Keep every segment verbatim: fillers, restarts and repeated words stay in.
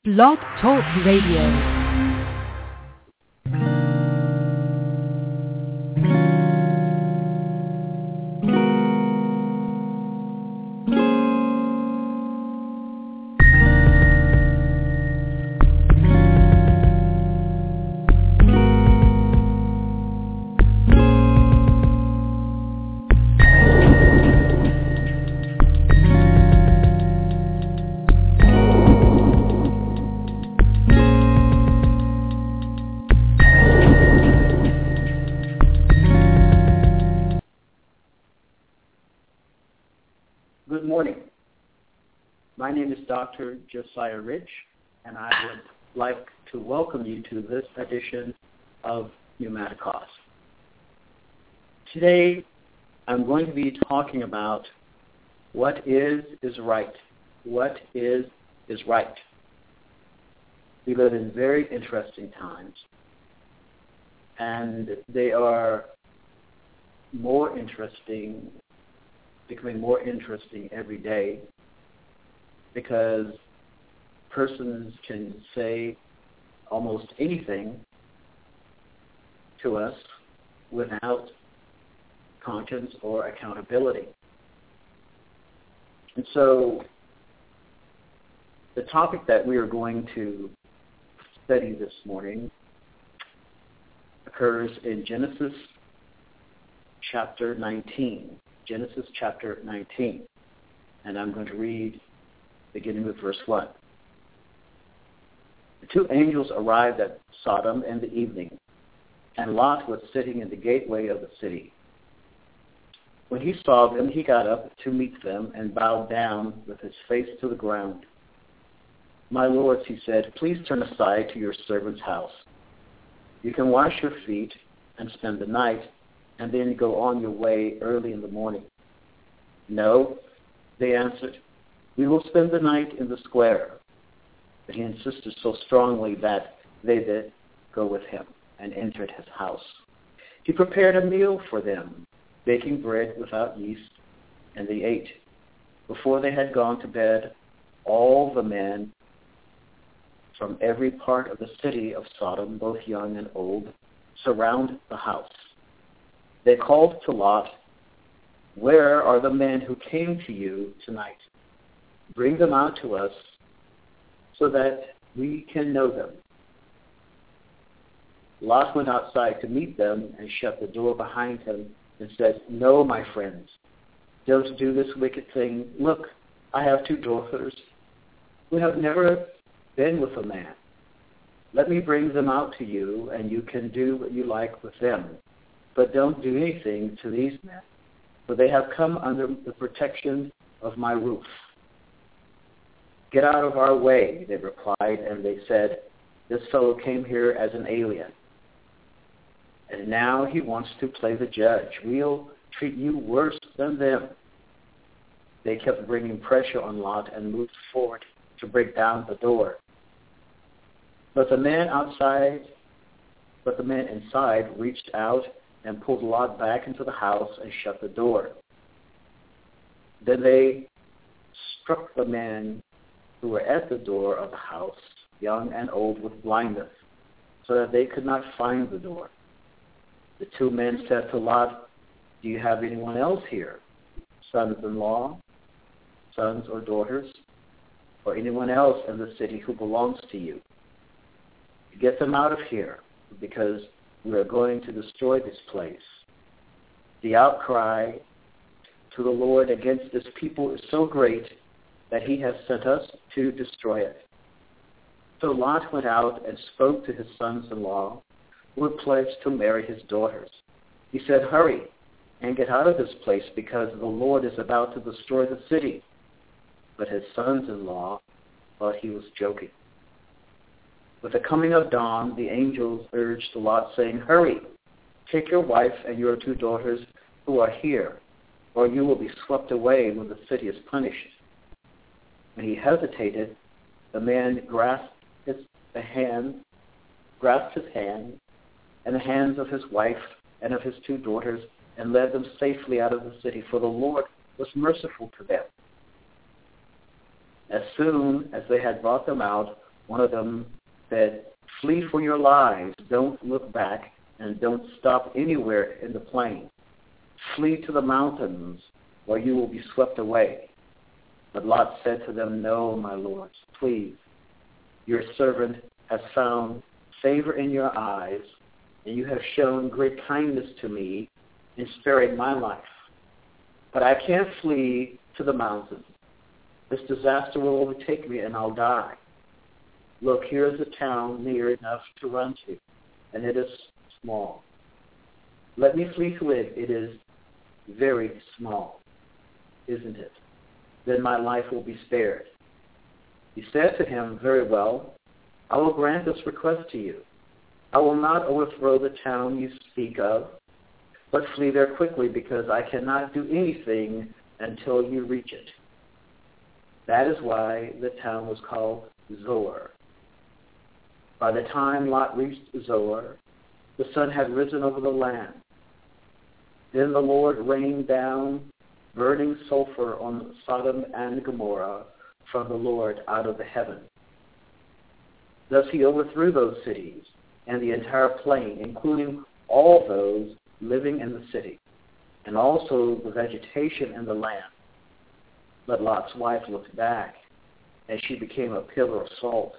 Blog Talk Radio. Good morning. My name is Doctor Josiah Rich, and I would like to welcome you to this edition of Pneumaticos. Today, I'm going to be talking about what is is right. What is is right. We live in very interesting times, and they are more interesting becoming more interesting every day because persons can say almost anything to us without conscience or accountability. And so the topic that we are going to study this morning occurs in Genesis chapter nineteen. Genesis chapter nineteen, and I'm going to read beginning with verse one. The two angels arrived at Sodom in the evening, and Lot was sitting in the gateway of the city. When he saw them, he got up to meet them and bowed down with his face to the ground. "My lords," he said, "please turn aside to your servant's house. You can wash your feet and spend the night, and then go on your way early in the morning." "No," they answered, "we will spend the night in the square." But he insisted so strongly that they did go with him and entered his house. He prepared a meal for them, baking bread without yeast, and they ate. Before they had gone to bed, all the men from every part of the city of Sodom, both young and old, surrounded the house. They called to Lot, "Where are the men who came to you tonight? Bring them out to us so that we can know them." Lot went outside to meet them and shut the door behind him and said, "No, my friends, don't do this wicked thing. Look, I have two daughters who have never been with a man. Let me bring them out to you, and you can do what you like with them. But don't do anything to these men, for they have come under the protection of my roof." "Get out of our way," they replied, and they said, "This fellow came here as an alien, and now he wants to play the judge. We'll treat you worse than them." They kept bringing pressure on Lot and moved forward to break down the door. But the man outside, but the man inside reached out and pulled Lot back into the house and shut the door. Then they struck the men who were at the door of the house, young and old, with blindness, so that they could not find the door. The two men said to Lot, "Do you have anyone else here, sons-in-law, sons or daughters, or anyone else in the city who belongs to you? Get them out of here, because we are going to destroy this place. The outcry to the Lord against this people is so great that he has sent us to destroy it." So Lot went out and spoke to his sons-in-law, who were pledged to marry his daughters. He said, "Hurry and get out of this place, because the Lord is about to destroy the city." But his sons-in-law thought he was joking. With the coming of dawn, the angels urged Lot, saying, "Hurry, take your wife and your two daughters who are here, or you will be swept away when the city is punished." When he hesitated, the man grasped his the hand, grasped his hand, and the hands of his wife and of his two daughters, and led them safely out of the city, for the Lord was merciful to them. As soon as they had brought them out, One of them said, "Flee for your lives. Don't look back and don't stop anywhere in the plain. Flee to the mountains or you will be swept away." But Lot said to them, "No, my lords, please. Your servant has found favor in your eyes, and you have shown great kindness to me in sparing my life. But I can't flee to the mountains. This disaster will overtake me and I'll die. Look, here is a town near enough to run to, and it is small. Let me flee to it. It is very small, isn't it? Then my life will be spared." He said to him, "Very well, I will grant this request to you. I will not overthrow the town you speak of, but flee there quickly because I cannot do anything until you reach it." That is why the town was called Zoar. By the time Lot reached Zoar, the sun had risen over the land. Then the Lord rained down burning sulfur on Sodom and Gomorrah from the Lord out of the heaven. Thus he overthrew those cities and the entire plain, including all those living in the city, and also the vegetation in the land. But Lot's wife looked back, and she became a pillar of salt.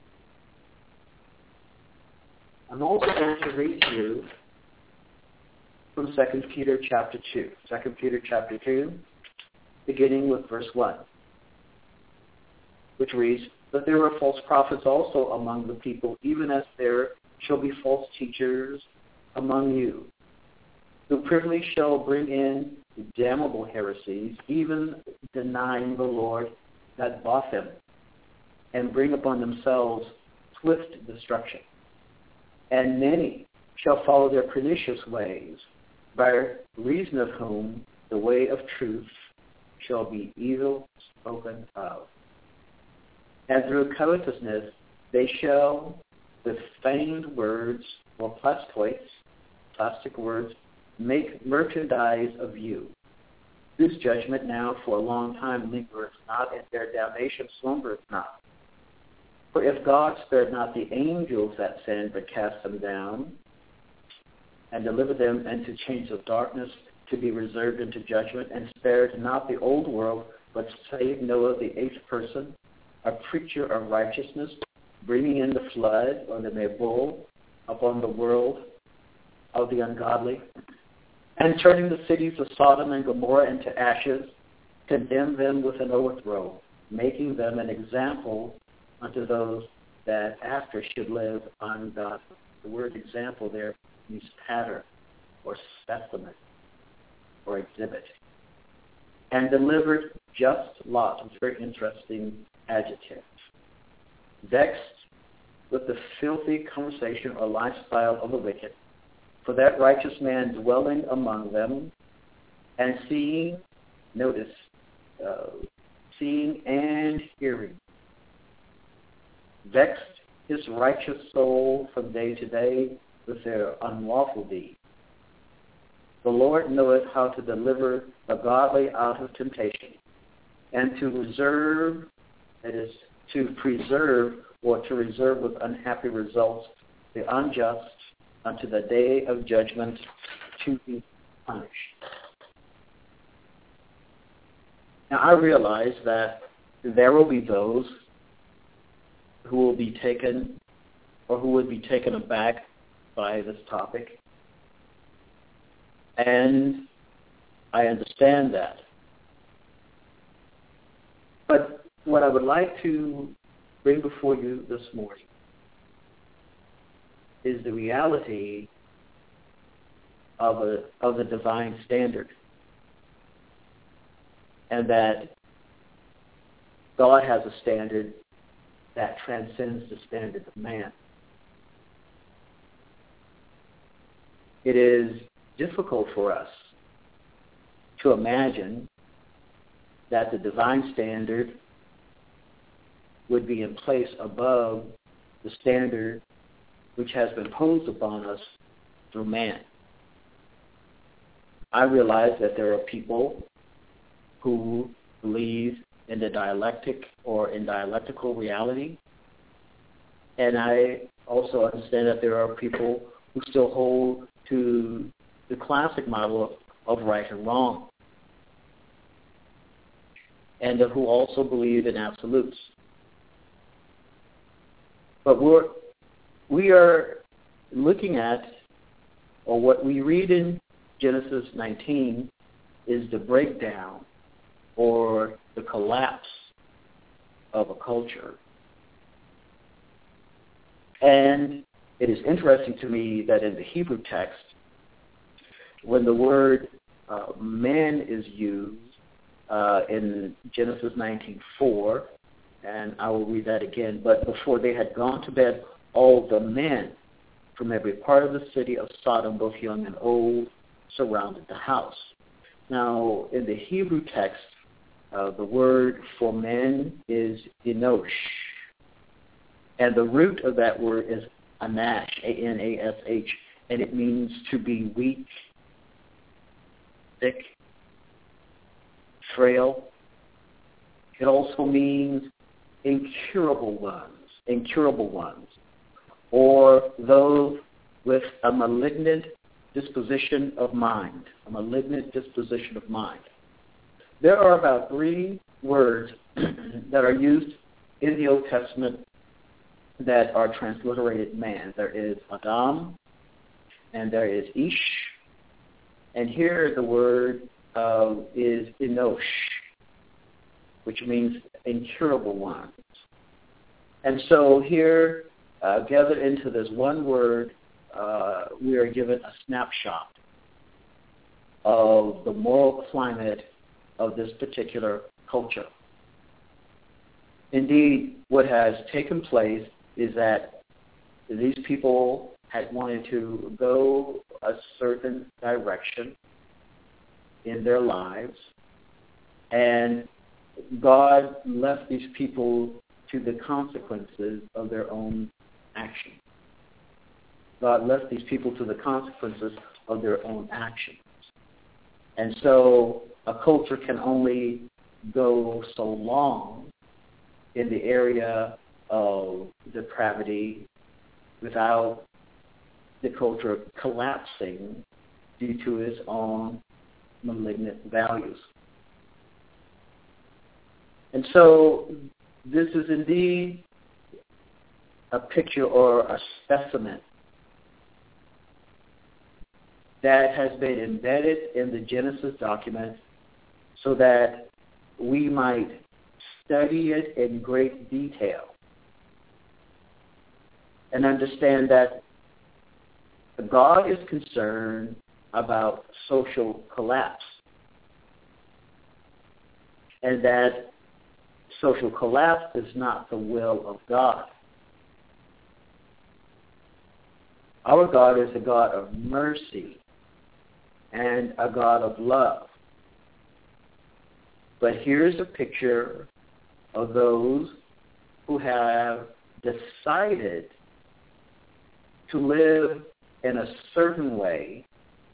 I'm also going to read to you from Second Peter chapter two. Second Peter chapter two, beginning with verse one, which reads, "But there are false prophets also among the people, even as there shall be false teachers among you, who privily shall bring in damnable heresies, even denying the Lord that bought them, and bring upon themselves swift destruction. And many shall follow their pernicious ways, by reason of whom the way of truth shall be evil spoken of. And through covetousness they shall, with feigned words or plastoids, plastic words, make merchandise of you, whose judgment now for a long time lingereth not, and their damnation slumbereth not. For if God spared not the angels that sinned, but cast them down, and delivered them into chains of darkness to be reserved into judgment, and spared not the old world, but saved Noah the eighth person, a preacher of righteousness, bringing in the flood, or the Mabul, upon the world of the ungodly, and turning the cities of Sodom and Gomorrah into ashes, condemned them with an overthrow, making them an example unto those that after should live ungodly." The word example there means pattern or specimen or exhibit. "And delivered just Lot," which is a very interesting adjective, "vexed with the filthy conversation or lifestyle of the wicked, for that righteous man dwelling among them, and seeing," notice, uh, "seeing and hearing, vexed his righteous soul from day to day with their unlawful deeds. The Lord knoweth how to deliver the godly out of temptation, and to reserve, that is, to preserve or to reserve with unhappy results the unjust unto the day of judgment to be punished." Now I realize that there will be those who will be taken or who would be taken aback by this topic. And I understand that. But what I would like to bring before you this morning is the reality of a of the divine standard, and that God has a standard that transcends the standard of man. It is difficult for us to imagine that the divine standard would be in place above the standard which has been posed upon us through man. I realize that there are people who believe in the dialectic or in dialectical reality, And I also understand that there are people who still hold to the classic model of, of right and wrong, and who also believe in absolutes. But we're, we are looking at, or what we read in Genesis nineteen is the breakdown or the collapse of a culture. And it is interesting to me that in the Hebrew text, when the word uh, man is used uh, in Genesis nineteen four, and I will read that again, but before they had gone to bed, all the men from every part of the city of Sodom, both young and old, surrounded the house. Now, in the Hebrew text, uh, the word for men is enosh, and the root of that word is anash, A N A S H, and it means to be weak, sick, frail. It also means incurable ones, incurable ones, or those with a malignant disposition of mind, a malignant disposition of mind. There are about three words that are used in the Old Testament that are transliterated man. There is Adam, and there is Ish, and here the word uh, is Enosh, which means incurable ones. And so here, uh, gathered into this one word, uh, we are given a snapshot of the moral climate of this particular culture. Indeed, what has taken place is that these people had wanted to go a certain direction in their lives, and God left these people to the consequences of their own action. God left these people to the consequences of their own actions. And so a culture can only go so long in the area of depravity without the culture collapsing due to its own malignant values. And so this is indeed a picture or a specimen that has been embedded in the Genesis document so that we might study it in great detail and understand that God is concerned about social collapse, and that social collapse is not the will of God. Our God is a God of mercy and a God of love. But here's a picture of those who have decided to live in a certain way,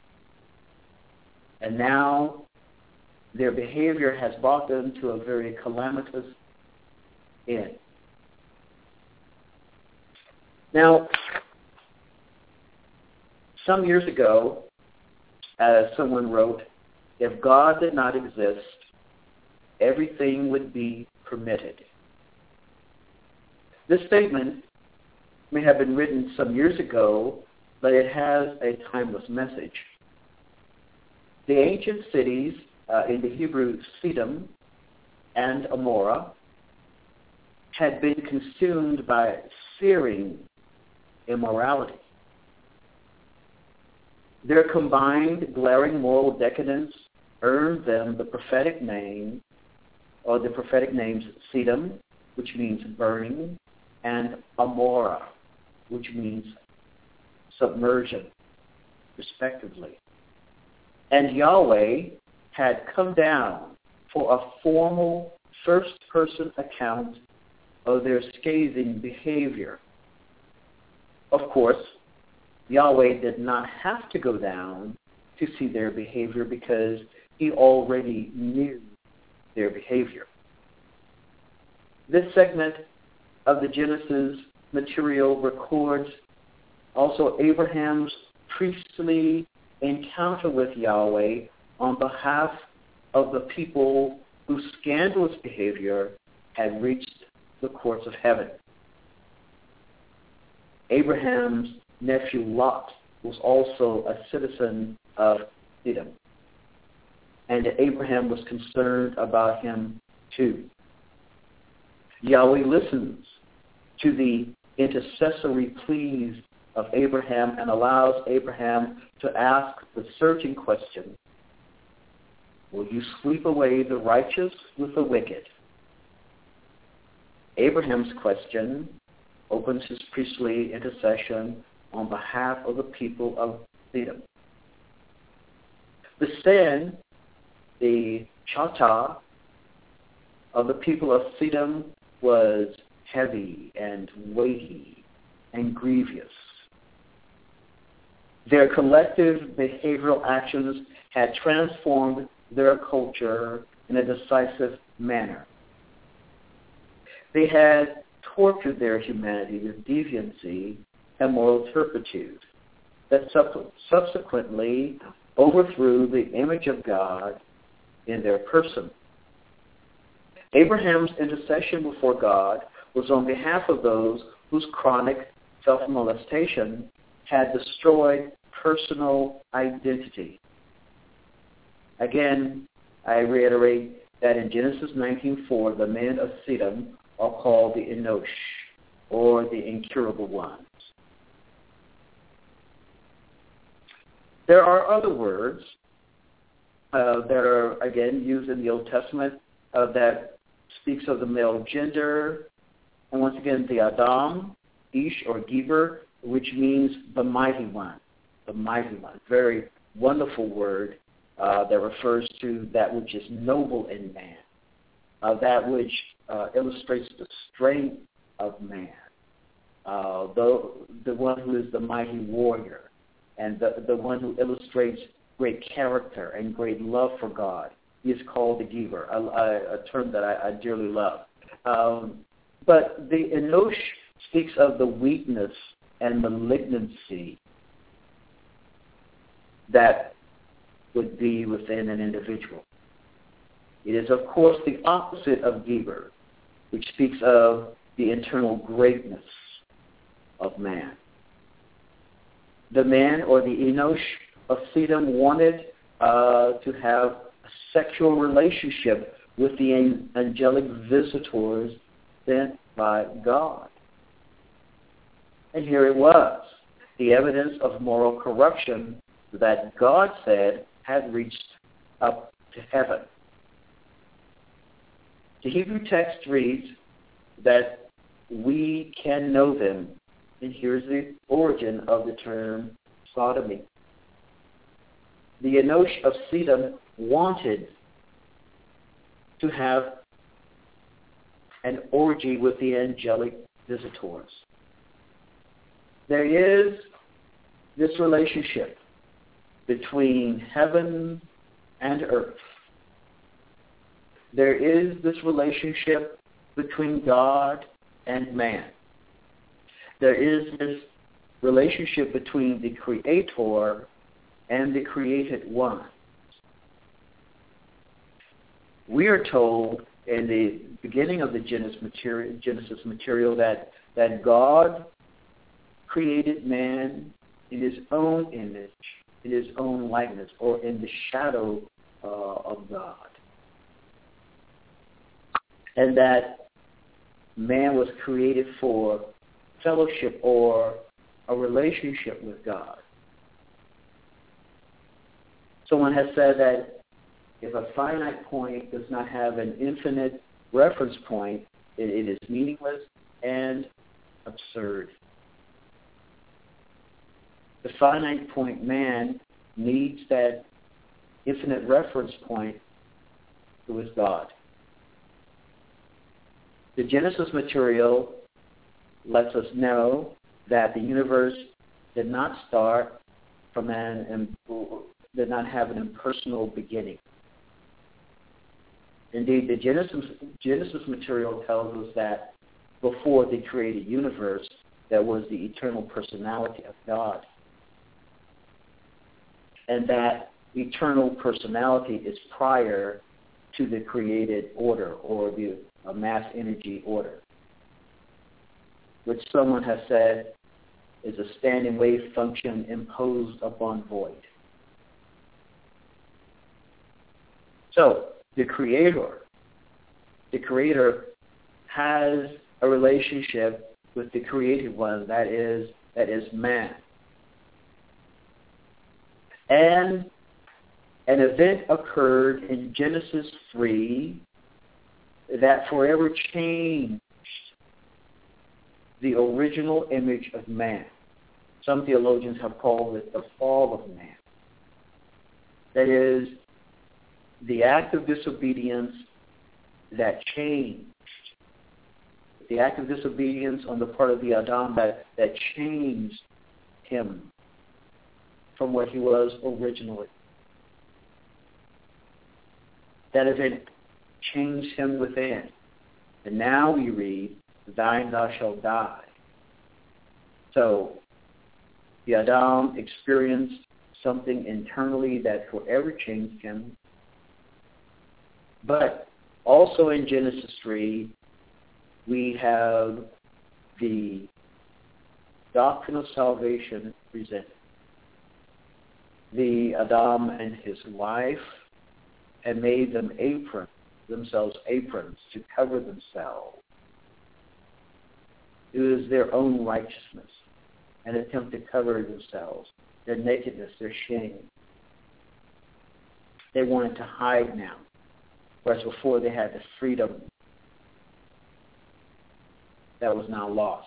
and now their behavior has brought them to a very calamitous end. Now, some years ago, as someone wrote, if God did not exist, everything would be permitted. This statement may have been written some years ago, but it has a timeless message. The ancient cities, uh, in the Hebrew Sedom and Amorah, had been consumed by searing immorality. Their combined glaring moral decadence earned them the prophetic name, or the prophetic names Sedom, which means burning, and Amorah, which means submersion, respectively. And Yahweh had come down for a formal first-person account of their scathing behavior. Of course, Yahweh did not have to go down to see their behavior because he already knew their behavior. This segment of the Genesis material records also Abraham's priestly encounter with Yahweh on behalf of the people whose scandalous behavior had reached the courts of heaven. Abraham's nephew Lot was also a citizen of Edom, and Abraham was concerned about him too. Yahweh listens to the intercessory pleas of Abraham and allows Abraham to ask the searching question, will you sweep away the righteous with the wicked? Abraham's question opens his priestly intercession on behalf of the people of Edom. The sin, the chata of the people of Edom was heavy and weighty and grievous. Their collective behavioral actions had transformed their culture in a decisive manner. They had tortured their humanity with deviancy and moral turpitude that sub- subsequently overthrew the image of God in their person. Abraham's intercession before God was on behalf of those whose chronic self-molestation had destroyed personal identity. Again, I reiterate that in Genesis nineteen four, the men of Sedom are called the Enosh, or the incurable ones. There are other words uh, that are, again, used in the Old Testament uh, that speaks of the male gender, and once again, the Adam, Ish, or Geber, which means the mighty one, the mighty one. Very wonderful word uh, that refers to that which is noble in man, uh, that which uh, illustrates the strength of man, uh, the, the one who is the mighty warrior, and the, the one who illustrates great character and great love for God. He is called the Geber, a, a, a term that I, I dearly love. Um, but the Enosh speaks of the weakness and malignancy that would be within an individual. It is, of course, the opposite of Geber, which speaks of the internal greatness of man. The man, or the Enosh of Sedom, wanted uh, to have a sexual relationship with the angelic visitors sent by God. And here it was, the evidence of moral corruption that God said had reached up to heaven. The Hebrew text reads that we can know them, and here's the origin of the term sodomy. The Enosh of Sedom wanted to have an orgy with the angelic visitors. There is this relationship between heaven and earth. There is this relationship between God and man. There is this relationship between the Creator and the created one. We are told in the beginning of the Genesis material, Genesis material that, that God created man in his own image, in his own likeness, or in the shadow uh, of God. And that man was created for fellowship or a relationship with God. Someone has said that if a finite point does not have an infinite reference point, it, it is meaningless and absurd. The finite point man needs that infinite reference point, who is God. The Genesis material lets us know that the universe did not start from an, did not have an impersonal beginning. Indeed, the Genesis, Genesis material tells us that before the created universe that was the eternal personality of God. And that eternal personality is prior to the created order or the uh, mass energy order, which someone has said is a standing wave function imposed upon void. So the creator, the creator has a relationship with the created one, that is, that is man. And an event occurred in Genesis three that forever changed the original image of man. Some theologians have called it the fall of man. That is, the act of disobedience that changed, the act of disobedience on the part of the Adam that, that changed him from what he was originally. That event changed him within. And now we read, thine thou shalt die. So the Adam experienced something internally that forever changed him. But also in Genesis three, we have the doctrine of salvation presented. The Adam and his wife had made them apron, themselves aprons to cover themselves. It was their own righteousness, an attempt to cover themselves, their nakedness, their shame. They wanted to hide now, whereas before they had the freedom that was now lost.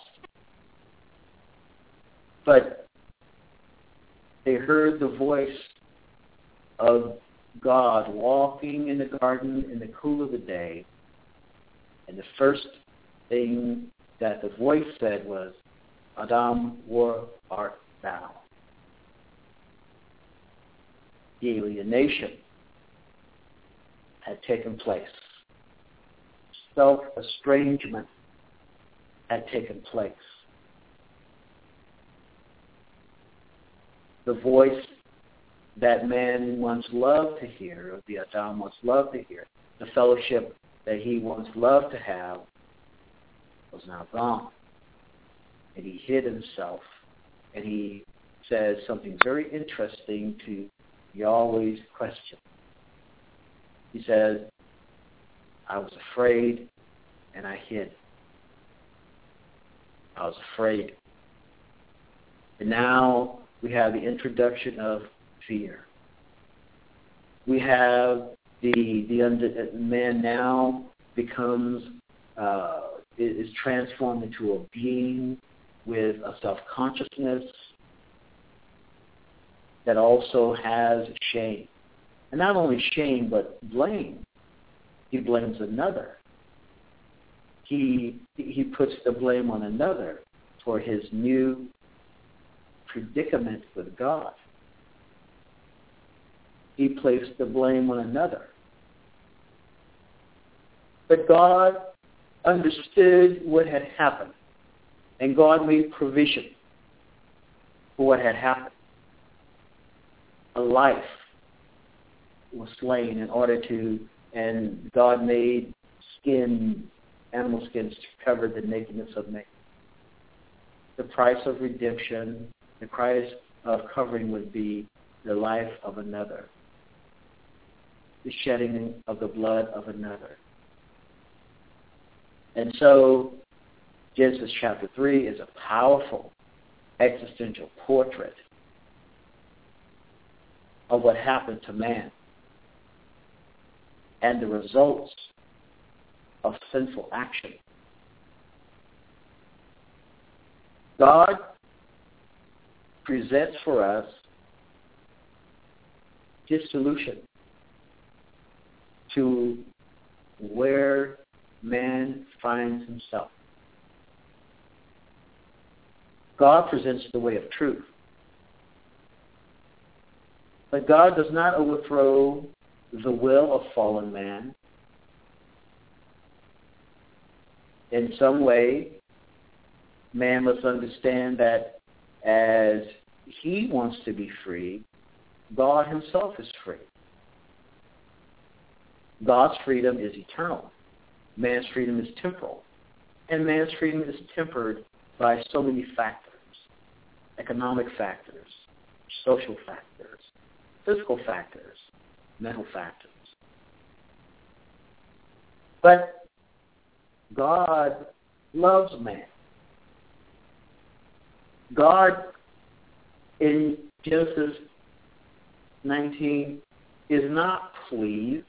But they heard the voice of God walking in the garden in the cool of the day, and the first thing that the voice said was, Adam, where art thou? The alienation had taken place. Self-estrangement had taken place. The voice that man once loved to hear, or the Adam once loved to hear, the fellowship that he once loved to have, was now gone. And he hid himself, and he says something very interesting to Yahweh's question. He says, I was afraid, and I hid. I was afraid. And now we have the introduction of fear. We have the the under, man now becomes uh, is transformed into a being with a self-consciousness that also has shame, and not only shame but blame. He blames another. He he puts the blame on another for his new predicament with God. He placed the blame on another. But God understood what had happened, and God made provision for what had happened. A life was slain in order to, and God made skin, animal skins to cover the nakedness of man. The price of redemption, the price of covering would be the life of another, the shedding of the blood of another. And so Genesis chapter three is a powerful existential portrait of what happened to man and the results of sinful action. God presents for us his solution to where man finds himself. God presents the way of truth. But God does not overthrow the will of fallen man. in some way, man must understand that as he wants to be free, God himself is free. God's freedom is eternal. Man's freedom is temporal. And man's freedom is tempered by so many factors. Economic factors, social factors, physical factors, mental factors. But God loves man. God, in Genesis nineteen, is not pleased.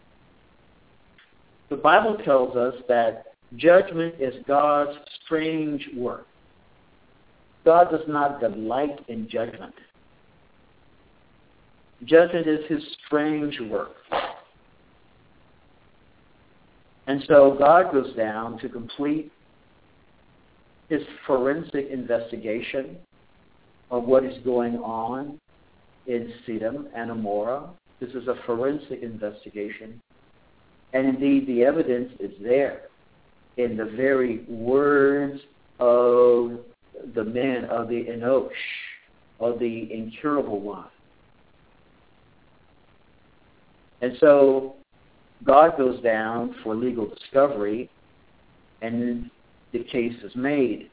The Bible tells us that judgment is God's strange work. God does not delight in judgment. Judgment is his strange work. And so God goes down to complete his forensic investigation of what is going on in Sodom and Gomorrah. This is a forensic investigation. And indeed, the evidence is there in the very words of the men of the Enosh, of the incurable one. And so God goes down for legal discovery, and the case is made.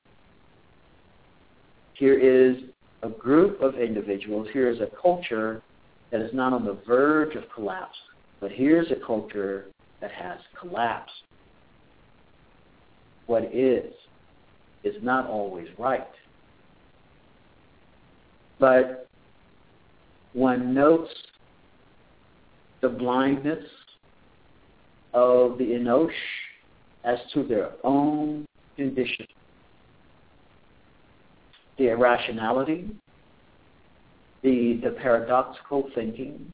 Here is a group of individuals, here is a culture that is not on the verge of collapse, but here's a culture that has collapsed. What is, is not always right. But one notes the blindness of the Enosh as to their own condition, the irrationality, the, the paradoxical thinking,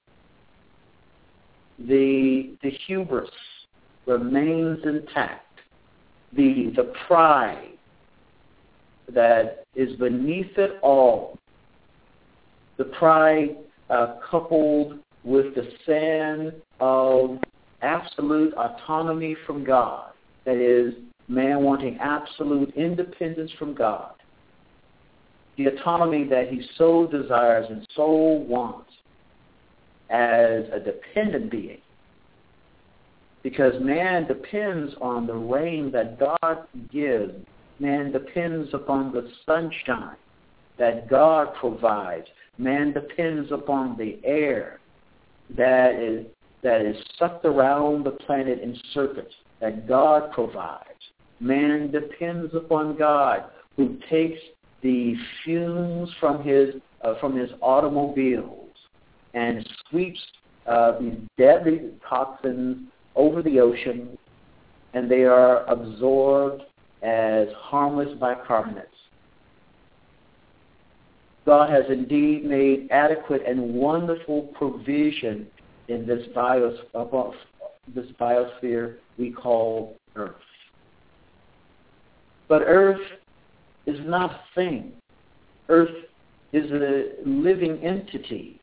the, the hubris remains intact, the, the pride that is beneath it all, the pride uh, coupled with the sin of absolute autonomy from God, that is, man wanting absolute independence from God, the autonomy that he so desires and so wants as a dependent being, because man depends on the rain that God gives. Man depends upon the sunshine that God provides. Man depends upon the air that is that is sucked around the planet in circuits that God provides. Man depends upon God, who takes the fumes from his uh, from his automobiles and sweeps uh, these deadly toxins over the ocean, and they are absorbed as harmless bicarbonates. God has indeed made adequate and wonderful provision in this, bios, above, this biosphere we call Earth. But Earth is not a thing. Earth is a living entity.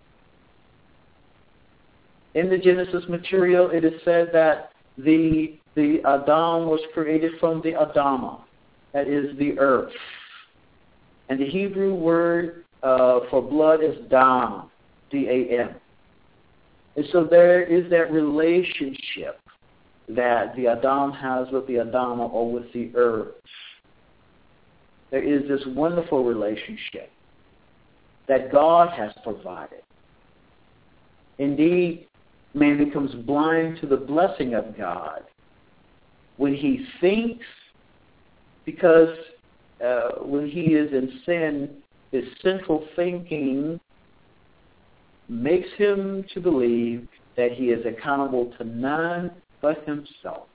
In the Genesis material, it is said that the, the Adam was created from the Adama, that is the earth. And the Hebrew word uh, for blood is dam, D A M. And so there is that relationship that the Adam has with the Adama or with the earth. There is this wonderful relationship that God has provided. Indeed, man becomes blind to the blessing of God when he thinks, because uh, when he is in sin, his sinful thinking makes him to believe that he is accountable to none but himself.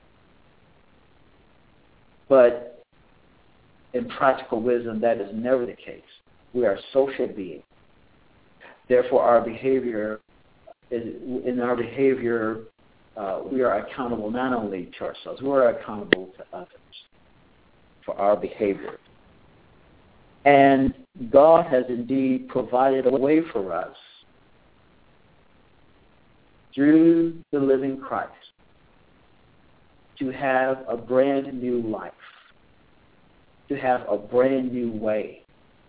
But in practical wisdom, that is never the case. We are social beings. Therefore, our behavior is, in our behavior, uh, we are accountable not only to ourselves, we are accountable to others for our behavior. And God has indeed provided a way for us through the living Christ to have a brand new life, to have a brand new way,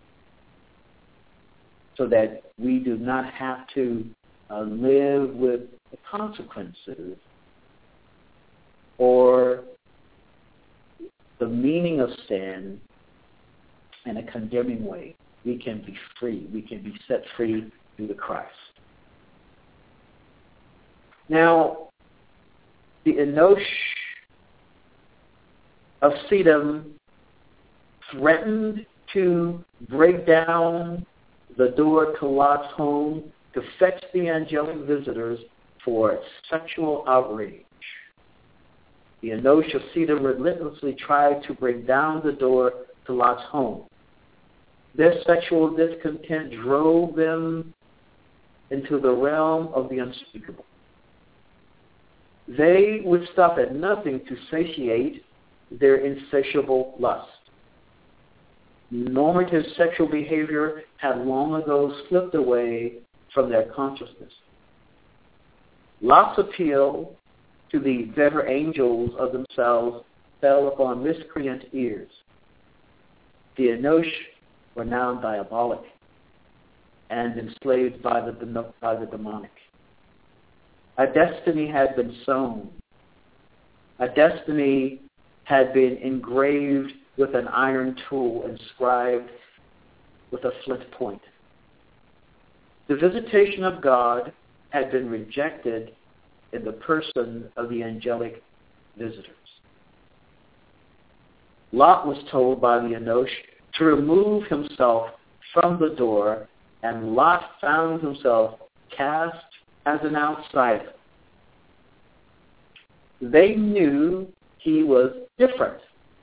so that we do not have to uh, live with the consequences or the meaning of sin in a condemning way. We can be free. We can be set free through the Christ. Now, the Enosh of Sedom threatened to break down the door to Lot's home to fetch the angelic visitors for sexual outrage. The Enosh of Sedom relentlessly tried to break down the door to Lot's home. Their sexual discontent drove them into the realm of the unspeakable. They would stop at nothing to satiate their insatiable lust. Normative sexual behavior had long ago slipped away from their consciousness. Lot's appeal to the better angels of themselves fell upon miscreant ears. The Enosh were now diabolic and enslaved by the, by the demonic. A destiny had been sown. A destiny had been engraved with an iron tool, inscribed with a flint point. The visitation of God had been rejected in the person of the angelic visitors. Lot was told by the Enosh to remove himself from the door, and Lot found himself cast as an outsider. They knew he was different.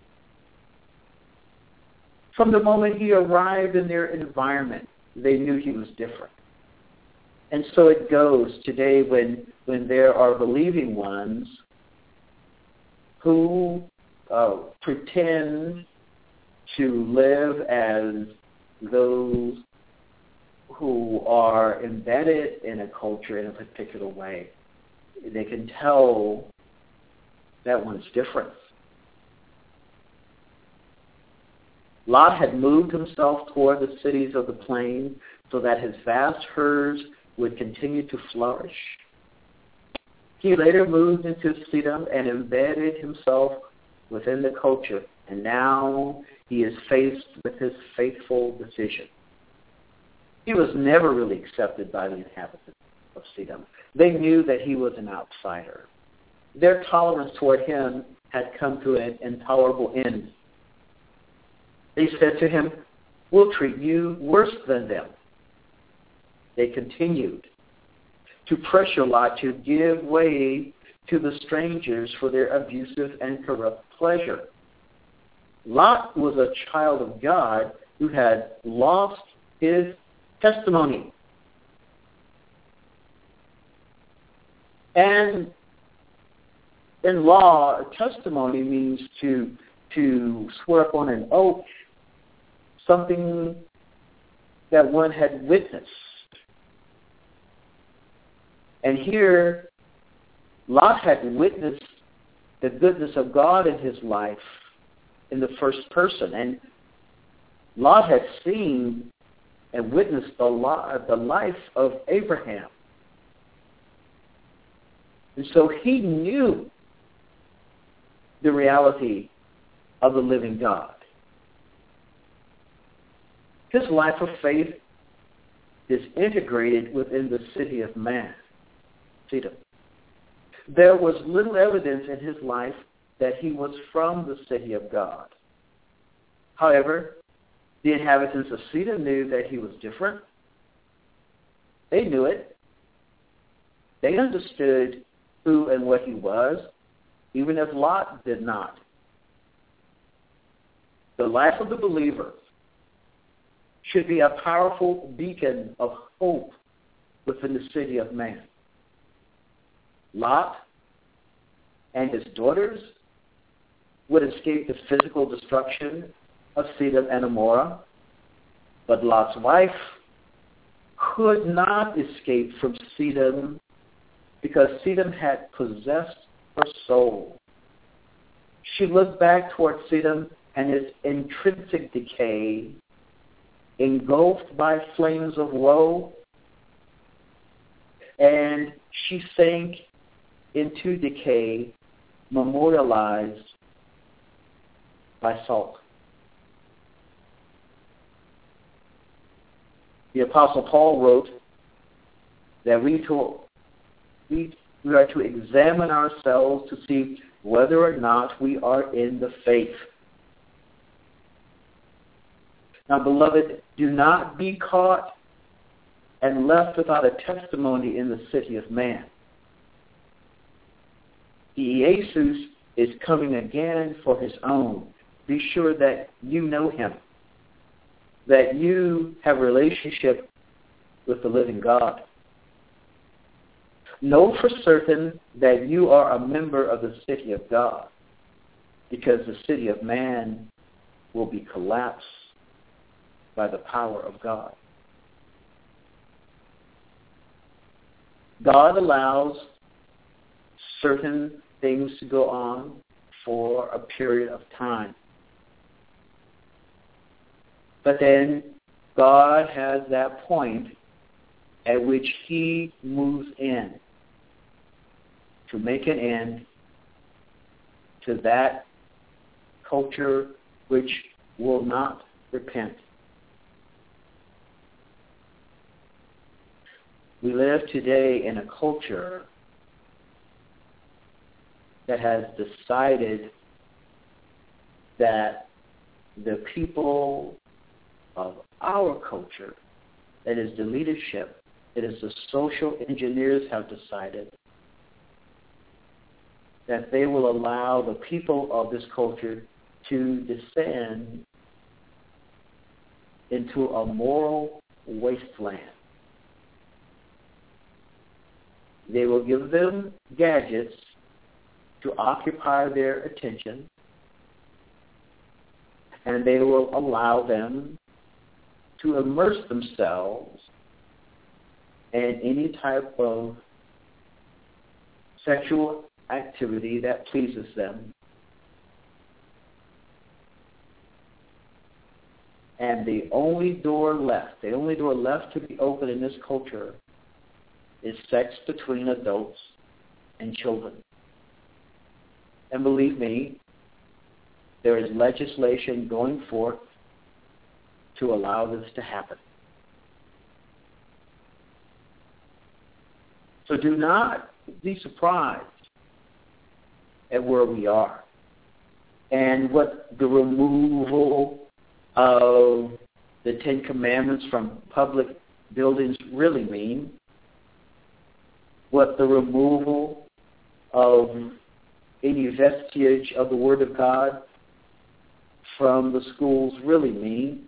From the moment he arrived in their environment, they knew he was different. And so it goes today when, when there are believing ones who uh, pretend to live as those who are embedded in a culture in a particular way. They can tell that one's different. Lot had moved himself toward the cities of the plain so that his vast herds would continue to flourish. He later moved into Sedom and embedded himself within the culture, and now he is faced with his fateful decision. He was never really accepted by the inhabitants of Sedom. They knew that he was an outsider. Their tolerance toward him had come to an intolerable end. They said to him, "We'll treat you worse than them." They continued to pressure Lot to give way to the strangers for their abusive and corrupt pleasure. Lot was a child of God who had lost his testimony. And in law, a testimony means to to swear upon an oath something that one had witnessed. And here, Lot had witnessed the goodness of God in his life in the first person. And Lot had seen and witnessed the life of Abraham. And so he knew the reality of the living God. His life of faith is integrated within the city of man, Sedom. There was little evidence in his life that he was from the city of God. However, the inhabitants of Sedom knew that he was different. They knew it. They understood who and what he was, even if Lot did not. The life of the believer should be a powerful beacon of hope within the city of man. Lot and his daughters would escape the physical destruction of Sedom and Amorah, but Lot's wife could not escape from Sedom because Sedom had possessed her soul. she looked back towards Sodom and its intrinsic decay, engulfed by flames of woe, and she sank into decay, memorialized by salt. The Apostle Paul wrote that we, to, we, we are to examine ourselves to see whether or not we are in the faith. Now, beloved, do not be caught and left without a testimony in the city of man. The Jesus is coming again for his own. Be sure that you know him, that you have a relationship with the living God. Know for certain that you are a member of the city of God, because the city of man will be collapsed by the power of God. God allows certain things to go on for a period of time. But then God has that point at which he moves in to make an end to that culture which will not repent. We live today in a culture that has decided that the people of our culture, that is the leadership, that is the social engineers, have decided that they will allow the people of this culture to descend into a moral wasteland. They will give them gadgets to occupy their attention, and they will allow them to immerse themselves in any type of sexual activity that pleases them. And the only door left, the only door left to be open in this culture is sex between adults and children. And believe me, there is legislation going forth to allow this to happen. So do not be surprised at where we are and what the removal of the Ten Commandments from public buildings really mean, what the removal of any vestige of the Word of God from the schools really mean.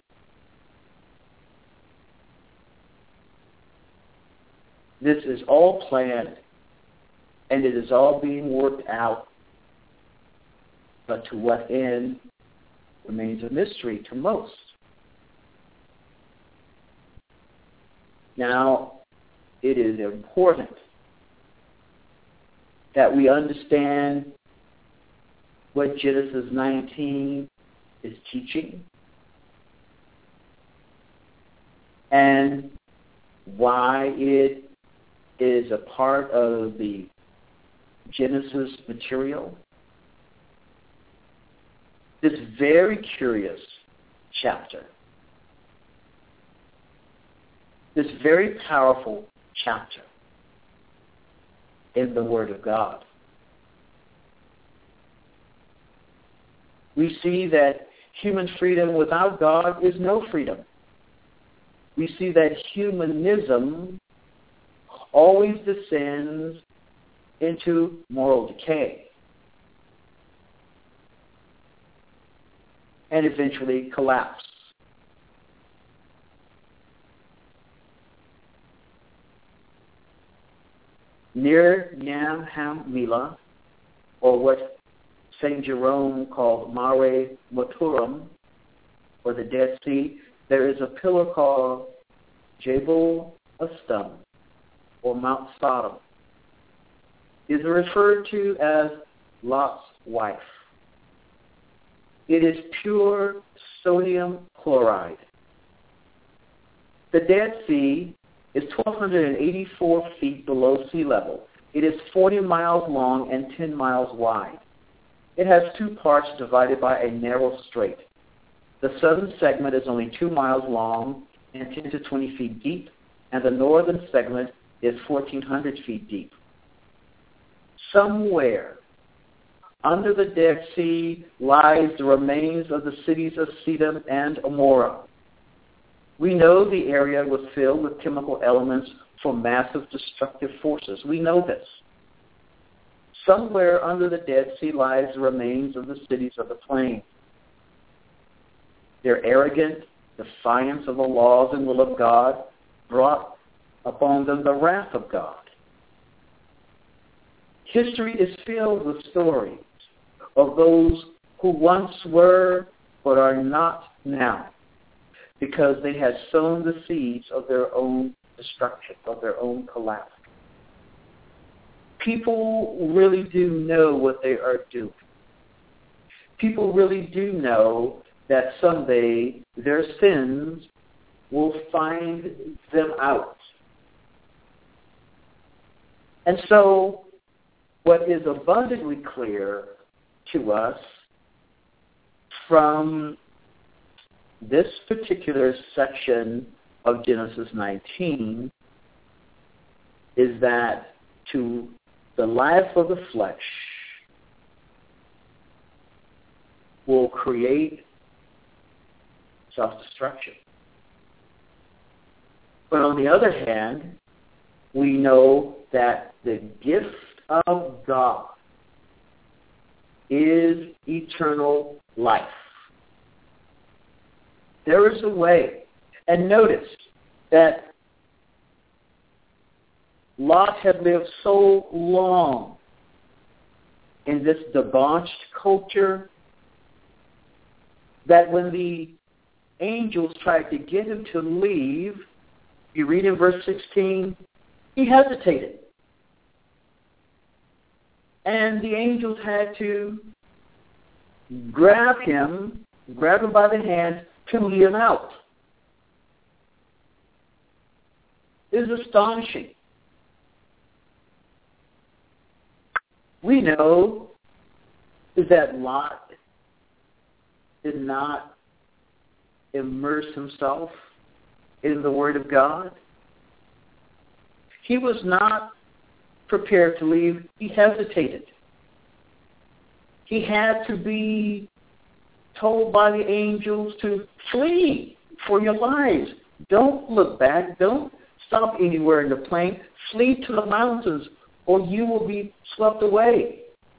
This is all planned, and it is all being worked out. But to what end remains a mystery to most. Now, it is important that we understand what Genesis nineteen is teaching and why it is a part of the Genesis material. This very curious chapter, this very powerful chapter in the Word of God. We see that human freedom without God is no freedom. We see that humanism always descends into moral decay and eventually collapse. Near Nahum Milah, or what Saint Jerome called Mare Mortuorum, or the Dead Sea, there is a pillar called Jabal Astum, or Mount Sodom. It is referred to as Lot's wife. It is pure sodium chloride. The Dead Sea is one thousand two hundred eighty-four feet below sea level. It is forty miles long and ten miles wide. It has two parts divided by a narrow strait. The southern segment is only two miles long and ten to twenty feet deep, and the northern segment is fourteen hundred feet deep. Somewhere under the Dead Sea lies the remains of the cities of Sodom and Gomorrah. We know the area was filled with chemical elements for massive destructive forces. We know this. Somewhere under the Dead Sea lies the remains of the cities of the plain. Their arrogant defiance of the laws and will of God brought upon them the wrath of God. History is filled with stories of those who once were but are not now, because they had sown the seeds of their own destruction, of their own collapse. People really do know what they are doing. People really do know that someday their sins will find them out. And so what is abundantly clear to us from this particular section of Genesis nineteen is that to the life of the flesh will create self-destruction. But on the other hand, we know that the gift of God is eternal life. There is a way. And notice that Lot had lived so long in this debauched culture that when the angels tried to get him to leave, you read in verse sixteen, he hesitated. And the angels had to grab him, grab him by the hand to lead him out. It is astonishing. We know is that Lot did not immerse himself in the Word of God. He was not prepared to leave. He hesitated. He had to be told by the angels to flee for your lives. Don't look back. Don't stop anywhere in the plain. Flee to the mountains, or you will be swept away.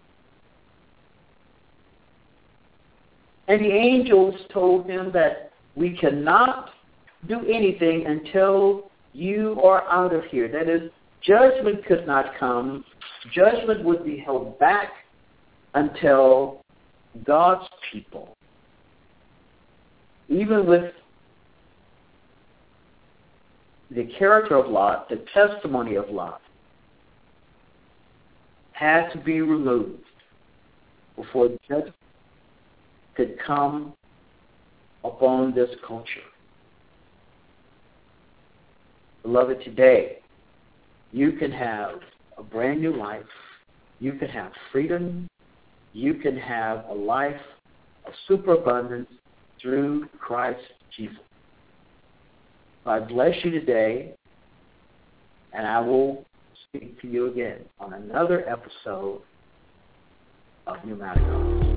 And the angels told him that we cannot do anything until you are out of here. That is, judgment could not come. Judgment would be held back until God's people, even with the character of Lot, the testimony of Lot, had to be removed before judgment could come upon this culture. Beloved, today, you can have a brand new life. You can have freedom. You can have a life of superabundance through Christ Jesus. I bless you today, and I will speak to you again on another episode of Pneumaticon.